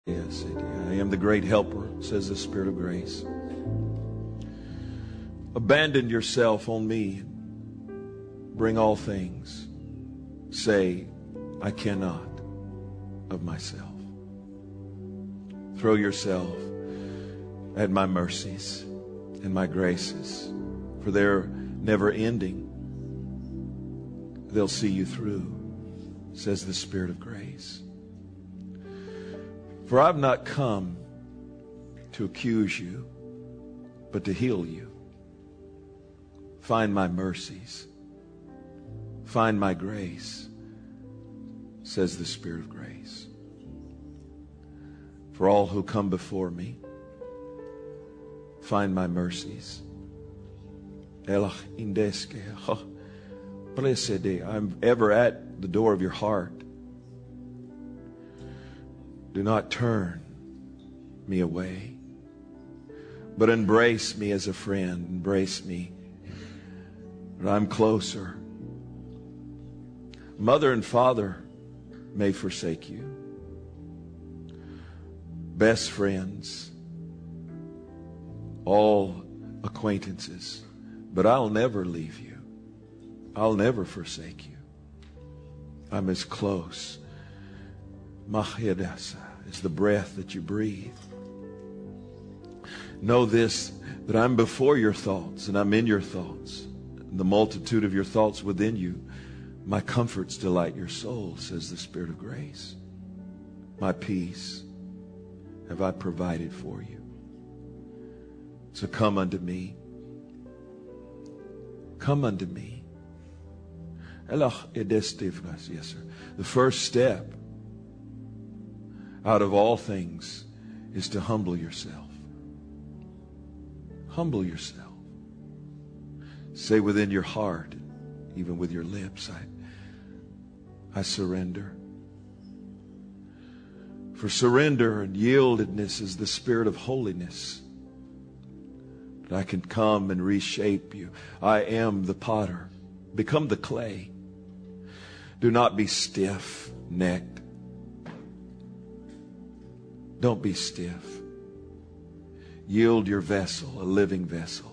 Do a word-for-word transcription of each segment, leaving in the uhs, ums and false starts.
Yes, I am the great helper, says the Spirit of grace. Abandon yourself on me. Bring all things. Say, I cannot of myself. Throw yourself at my mercies and my graces, for they're never ending. They'll see you through, says the Spirit of grace. For I've not come to accuse you, but to heal you. Find my mercies. Find my grace, says the Spirit of grace. For all who come before me, find my mercies. I'm ever at the door of your heart. Do not turn me away, but embrace me as a friend. Embrace me. But I'm closer. Mother and father may forsake you. Best friends, all acquaintances, but I'll never leave you. I'll never forsake you. I'm as close. Mahidasa is the breath that you breathe. Know this, that I'm before your thoughts and I'm in your thoughts. And the multitude of your thoughts within you, my comforts delight your soul, says the Spirit of grace. My peace have I provided for you. So come unto me. Come unto me. Yes, sir. The first step out of all things is to humble yourself. Humble yourself. Say within your heart, even with your lips, I, I surrender. For surrender and yieldedness is the spirit of holiness. That I can come and reshape you. I am the potter. Become the clay. Do not be stiff-necked. Don't be stiff. Yield your vessel, a living vessel.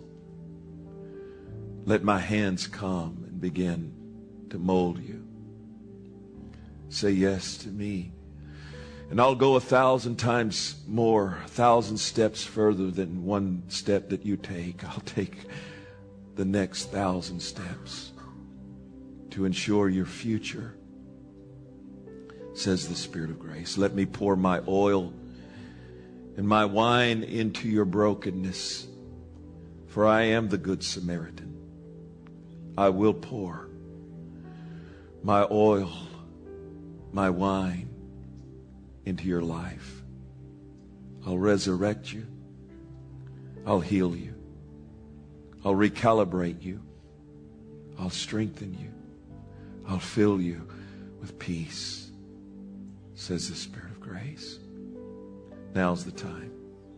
Let my hands come and begin to mold you. Say yes to me. And I'll go a thousand times more, a thousand steps further than one step that you take. I'll take the next thousand steps to ensure your future, says the Spirit of grace. Let me pour my oil and my wine into your brokenness, for I am the Good Samaritan. I will pour my oil, my wine into your life. I'll resurrect you. I'll heal you. I'll recalibrate you. I'll strengthen you. I'll fill you with peace, says the Spirit of grace. Now's the time.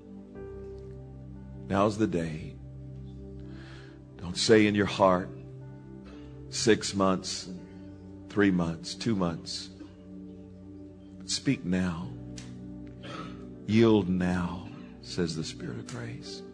Now's the day. Don't say in your heart, six months, three months, two months. But speak now. Yield now, says the Spirit of grace.